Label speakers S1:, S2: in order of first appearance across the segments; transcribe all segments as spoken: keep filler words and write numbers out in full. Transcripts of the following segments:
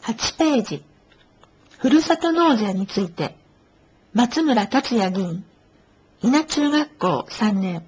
S1: はちページ、ふるさと納税について、松村達也議員、伊那中学校さんねん。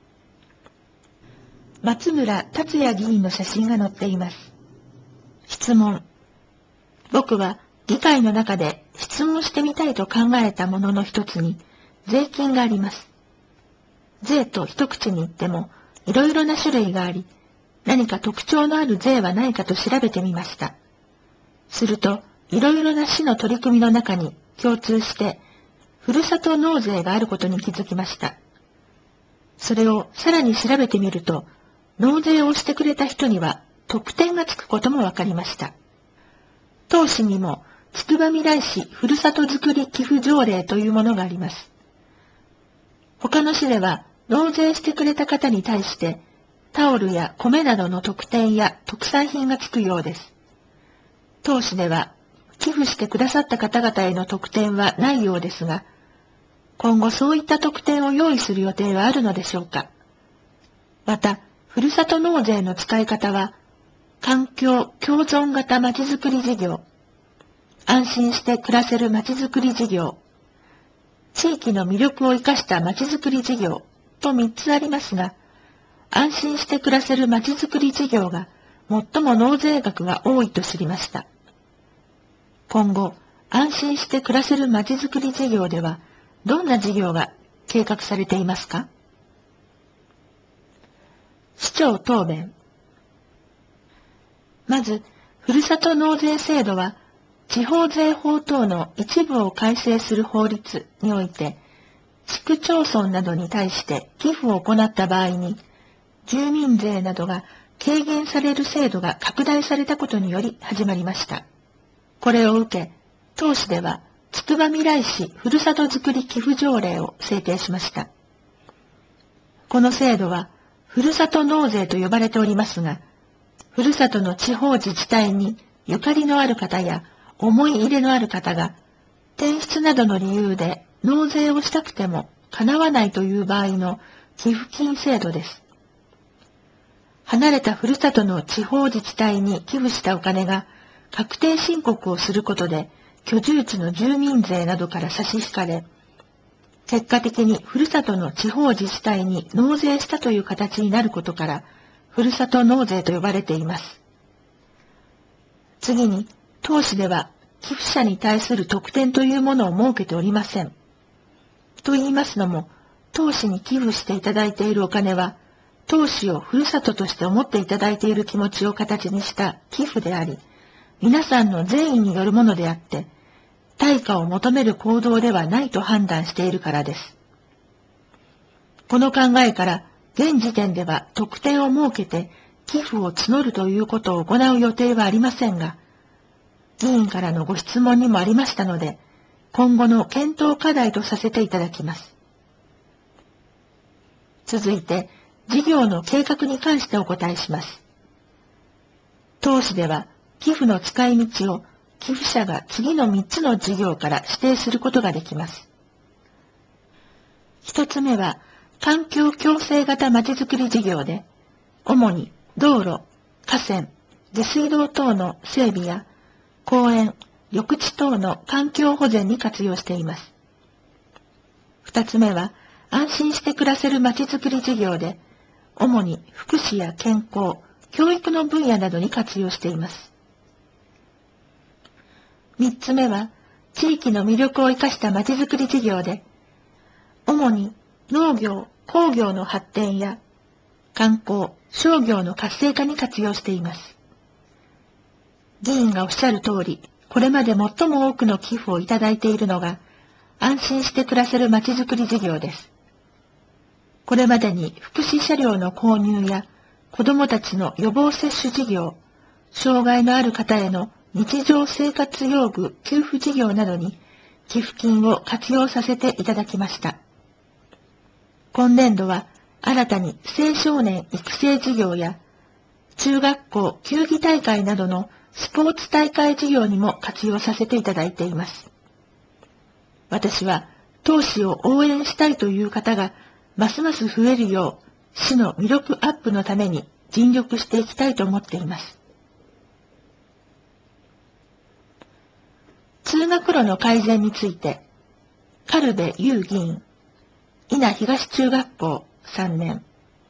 S1: 松村達也議員の写真が載っています。質問。僕は議会の中で質問してみたいと考えたものの一つに、税金があります。税と一口に言っても、いろいろな種類があり、何か特徴のある税はないかと調べてみました。すると、いろいろな市の取り組みの中に共通して、ふるさと納税があることに気づきました。それをさらに調べてみると、納税をしてくれた人には特典がつくこともわかりました。当市にも、つくばみらい市ふるさとづくり寄付条例というものがあります。他の市では、納税してくれた方に対して、タオルや米などの特典や特産品がつくようです。当市では、寄付してくださった方々への特典はないようですが、今後そういった特典を用意する予定はあるのでしょうか。また、ふるさと納税の使い方は、環境共存型まちづくり事業、安心して暮らせるまちづくり事業、地域の魅力を生かしたまちづくり事業とみっつありますが、安心して暮らせるまちづくり事業が最も納税額が多いと知りました。今後、安心して暮らせるまちづくり事業では、どんな事業が計画されていますか？市長答弁。まず、ふるさと納税制度は、地方税法等の一部を改正する法律において、市区町村などに対して寄付を行った場合に、住民税などが軽減される制度が拡大されたことにより始まりました。これを受け、当市では、つくばみらい市ふるさとづくり寄付条例を制定しました。この制度は、ふるさと納税と呼ばれておりますが、ふるさとの地方自治体にゆかりのある方や思い入れのある方が、転出などの理由で納税をしたくても叶わないという場合の寄付金制度です。離れたふるさとの地方自治体に寄付したお金が確定申告をすることで居住地の住民税などから差し引かれ、結果的にふるさとの地方自治体に納税したという形になることから、ふるさと納税と呼ばれています。次に、当市では寄付者に対する特典というものを設けておりません。と言いますのも、当市に寄付していただいているお金は、当市をふるさととして思っていただいている気持ちを形にした寄付であり、皆さんの善意によるものであって、対価を求める行動ではないと判断しているからです。この考えから、現時点では特典を設けて寄付を募るということを行う予定はありませんが、議員からのご質問にもありましたので、今後の検討課題とさせていただきます。続いて、事業の計画に関してお答えします。当市では、寄付の使い道を寄付者が次のみっつの事業から指定することができます。一つ目は、環境共生型まちづくり事業で、主に道路、河川、下水道等の整備や公園、緑地等の環境保全に活用しています。二つ目は、安心して暮らせるまちづくり事業で、主に福祉や健康、教育の分野などに活用しています。三つ目は、地域の魅力を生かしたまちづくり事業で、主に農業、工業の発展や観光、商業の活性化に活用しています。議員がおっしゃる通り、これまで最も多くの寄付をいただいているのが、安心して暮らせるまちづくり事業です。これまでに福祉車両の購入や子どもたちの予防接種事業、障害のある方への日常生活用具給付事業などに寄付金を活用させていただきました。今年度は新たに青少年育成事業や中学校球技大会などのスポーツ大会事業にも活用させていただいています。私は当市を応援したいという方がますます増えるよう市の魅力アップのために尽力していきたいと思っています。 通学路の改善について、軽部優議員、伊那東中学校さんねん。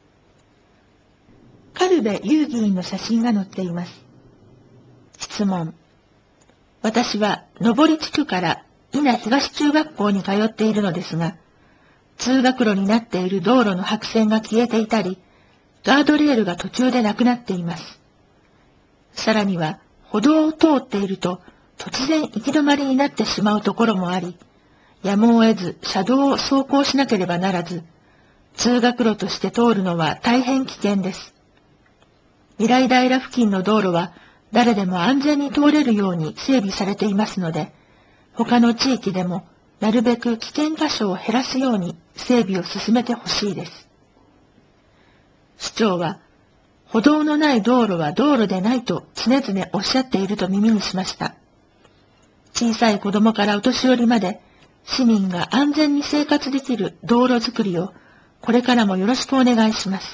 S1: 軽部優議員の写真が載っています。質問。私は上地区から伊那東中学校に通っているのですが、通学路になっている道路の白線が消えていたり、ガードレールが途中でなくなっています。さらには、歩道を通っていると、突然行き止まりになってしまうところもあり、やむを得ず車道を走行しなければならず、通学路として通るのは大変危険です。未来平付近の道路は誰でも安全に通れるように整備されていますので、他の地域でもなるべく危険箇所を減らすように整備を進めてほしいです。市長は、歩道のない道路は道路でないと常々おっしゃっていると耳にしました。小さい子供からお年寄りまで、市民が安全に生活できる道路づくりをこれからもよろしくお願いします。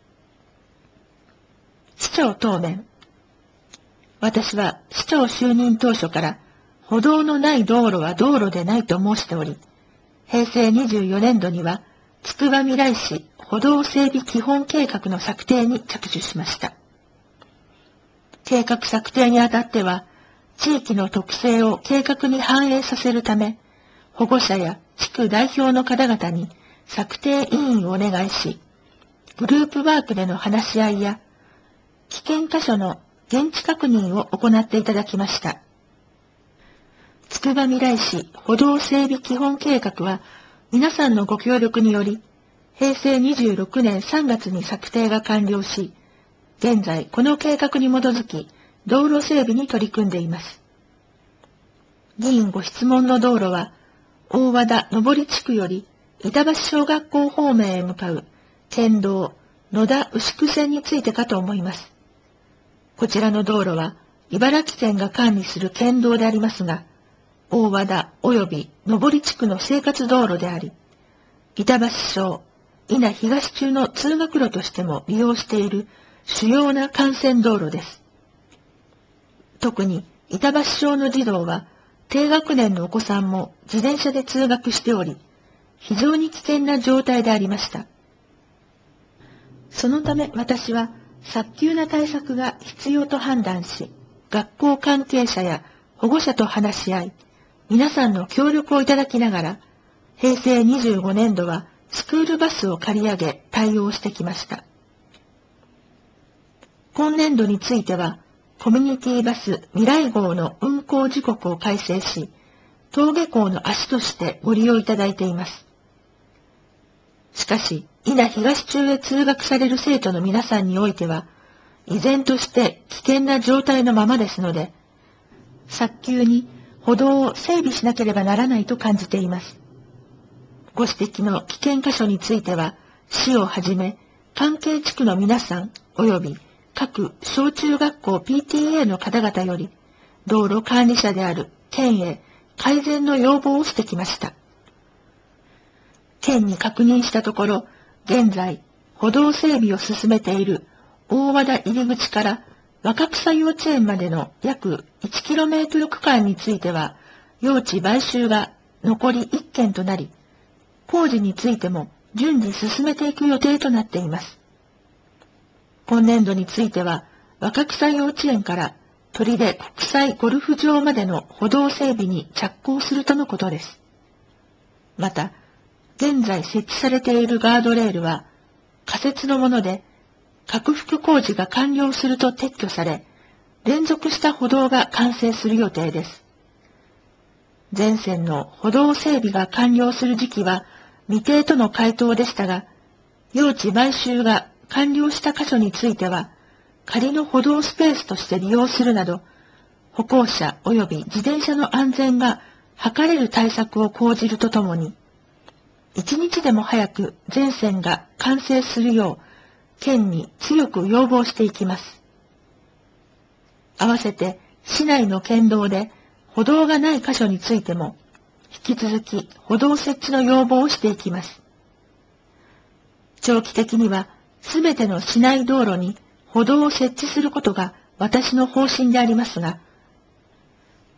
S1: 市長答弁。私は市長就任当初から歩道のない道路は道路でないと申しており、へいせいにじゅうよねんどにはつくばみらい市歩道整備基本計画の策定に着手しました。計画策定にあたっては、地域の特性を計画に反映させるため、保護者や地区代表の方々に策定委員をお願いし、グループワークでの話し合いや、危険箇所の現地確認を行っていただきました。つくばみらい市歩道整備基本計画は、皆さんのご協力により、へいせいにじゅうろくねんさんがつに策定が完了し、現在この計画に基づき、道路整備に取り組んでいます。議員ご質問の道路は、大和田上地区より板橋小学校方面へ向かう県道野田牛久線についてかと思います。こちらの道路は茨城県が管理する県道でありますが、大和田及び上地区の生活道路であり、板橋小、伊那東中の通学路としても利用している主要な幹線道路です。特に板橋小の児童は、低学年のお子さんも自転車で通学しており、非常に危険な状態でありました。そのため私は早急な対策が必要と判断し、学校関係者や保護者と話し合い、皆さんの協力をいただきながら、へいせいにじゅうごねんどはスクールバスを借り上げ対応してきました。今年度については、コミュニティバス未来号の運行時刻を改正し、登下校の足としてご利用いただいています。しかし、伊那東中へ通学される生徒の皆さんにおいては、依然として危険な状態のままですので、早急に歩道を整備しなければならないと感じています。ご指摘の危険箇所については、市をはじめ、関係地区の皆さん及び各小中学校 ピーティーエー の方々より、道路管理者である県へ改善の要望をしてきました。県に確認したところ、現在、歩道整備を進めている大和田入り口から若草幼稚園までの約 いちキロメートル 区間については、用地買収が残りいっけんとなり、工事についても順次進めていく予定となっています。今年度については、若草幼稚園から砦国際ゴルフ場までの歩道整備に着工するとのことです。また、現在設置されているガードレールは、仮設のもので、拡幅工事が完了すると撤去され、連続した歩道が完成する予定です。全線の歩道整備が完了する時期は未定との回答でしたが、用地買収が完了した箇所については、仮の歩道スペースとして利用するなど、歩行者及び自転車の安全が図れる対策を講じるとともに、一日でも早く全線が完成するよう、県に強く要望していきます。合わせて、市内の県道で歩道がない箇所についても、引き続き歩道設置の要望をしていきます。長期的には、すべての市内道路に歩道を設置することが私の方針でありますが、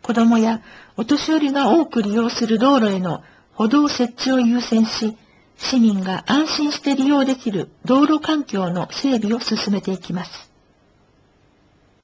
S1: 子供やお年寄りが多く利用する道路への歩道設置を優先し、市民が安心して利用できる道路環境の整備を進めていきます。